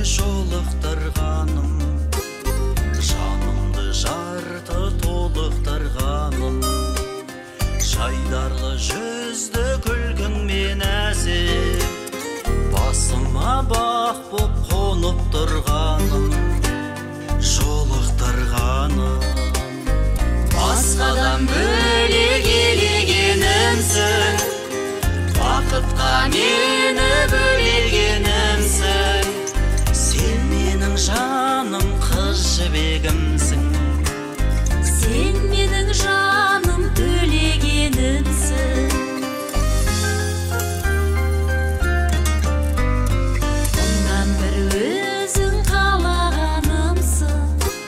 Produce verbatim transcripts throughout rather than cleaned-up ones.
жолықтырғаным, жанымды жарты толықтырғаным, жайдарлы жүзді күлкіңмен әсем, басыма бақ боп қонып тұрғаным, жолықтырғаным. Басқадан бөлек елегенімсің, бақытқа мені бөлегенімсің, сен менің жаным қыз жібегімсің, сен менің жаным төлегенімсің. Ондан бір өзің қалағанымсың,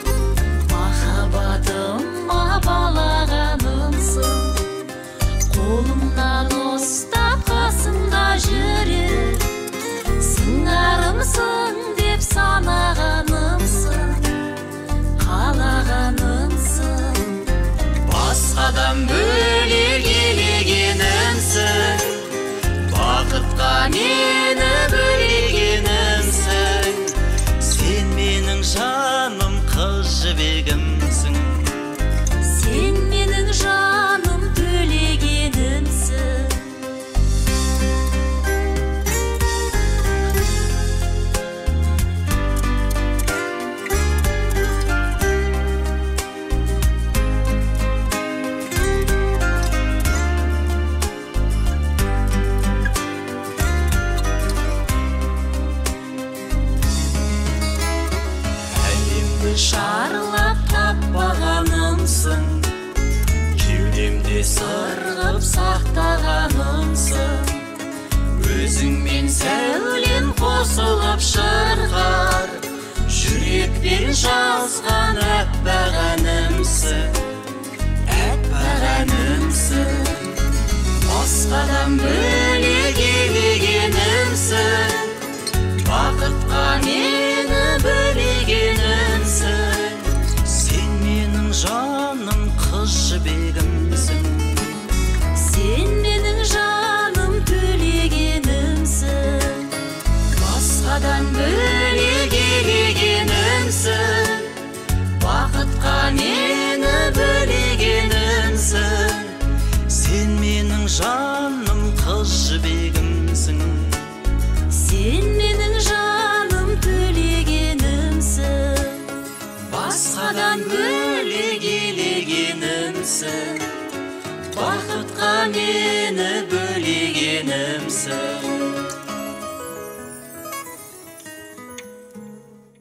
махаббатыма балағанымсың, қолымнан ұстап қасымда жүрер, сыңарымсың деп санағанымсың, қалағанымсың. Басқадан бөлек елегенімсің, бақытқа мені бөлегенімсің, сен менің жаным қыз жібегімсің, сен менің жаным төлегенімсің. Шарлап таппағанымсың, кеудемде сырғып сақтағанымсың, өзіңмен сәулем қосылып шырқар, жүрекпен жазған әппақ әнімсің, әппақ әнімсің. Басқадан бөлек елегенімсің, бақытқа мені бөлегенімсің, сен менің жаным қыз жібегімсің, сен менің жаным төлегенімсің. басқадан бөлек елегенімсің, бақытқа мені бөлегенімсің, сен менің жаным қыз жібегімсің, сен менің жаным төлегенімсің. басқадан бөлек елегенімсің, бақытқа мені бөлегенімсің.